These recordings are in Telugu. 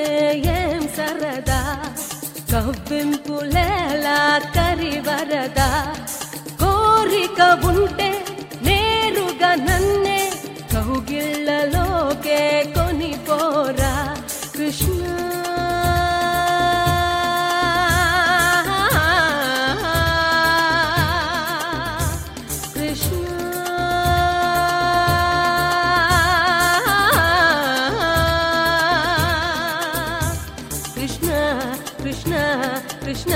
ఏం సరదా కవ్వింపులేలా కరివరదా కోరిక ఉంటే నేరుగా నన్నే కౌగిళ్ళలోకే కొనిపోరా Krishna Krishna Krishna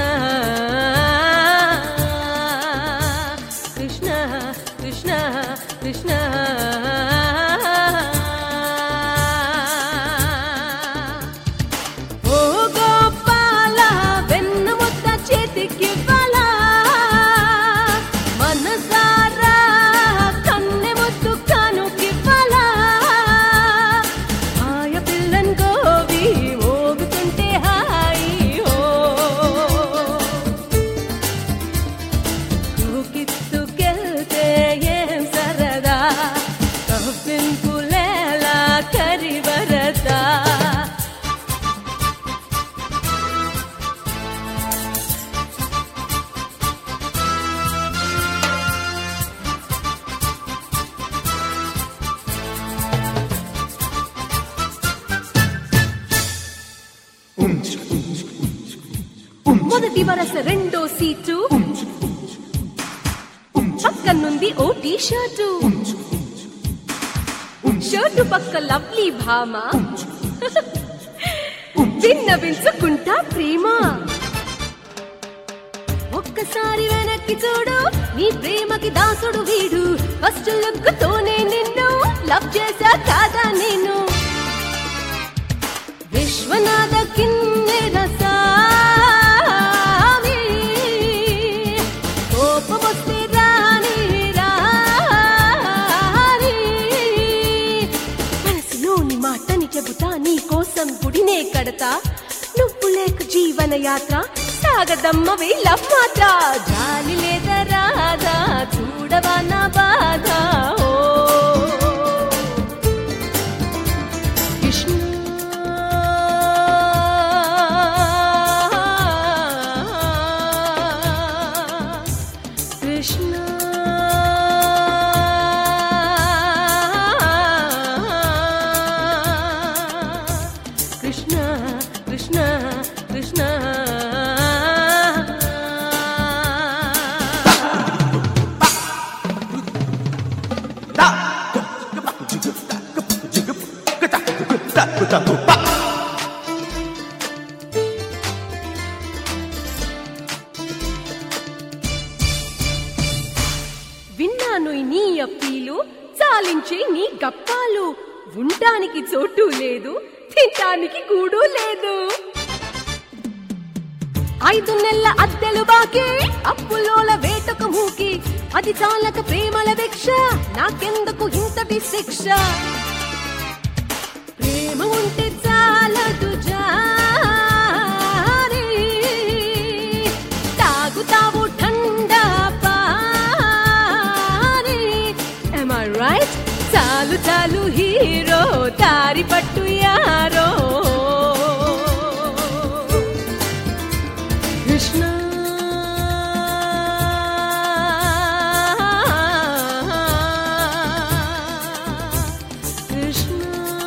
Krishna Krishna Krishna O Gopala vennu mutta chetiki vala manasara kanne muttu kanuki vala aya pillan govi ogutunte మొదటి వరస రెండో సీటు పక్కనుంది ఓ టీ షర్టు షర్టు పక్క లవ్లీ భామ విన్నవించుకుంటా ప్రేమ ఒక్కసారి వెనక్కి చూడు నీ ప్రేమకి దాసుడు వీడు ఫస్ట్ లుక్ తోనే నిన్ను లవ్ చేశా కాదా నేను విశ్వనాథ కిన్నెర సామి కోపమొస్తే రాని రాని మనసులోని మాటని చెబుతా నీ కోసం గుడినే కడతా నువ్వు లేక జీవన యాత్ర సాగదమ్మ వేళ మాత్ర జాలి లేదా రాధా చూడవా నా బాధ ఓ Krishna Krishna Krishna Krishna Krishna విన్నాను నీ అప్పీలు చాలించే నీ గప్పాలు ఉండడానికి చోటు లేదు తినడానికి కూడు లేదు 5 నెలల అద్దెలు బాకీ అప్పులోల వేటకు మూకి అది చాలక ప్రేమల భిక్ష నాకెందుకు ఇంతటి శిక్ష ప్రేమ ఉంటే చాలదు జారి తాగుతావు ఠండా పారి am I right చాలు చాలు హీరో తారి పట్టు యారో Krishna Krishna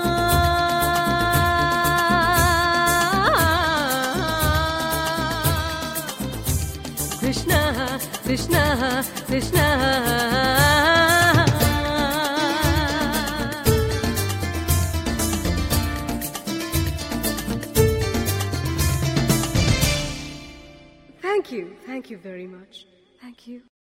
Krishna Krishna Krishna Thank you very much. Thank you.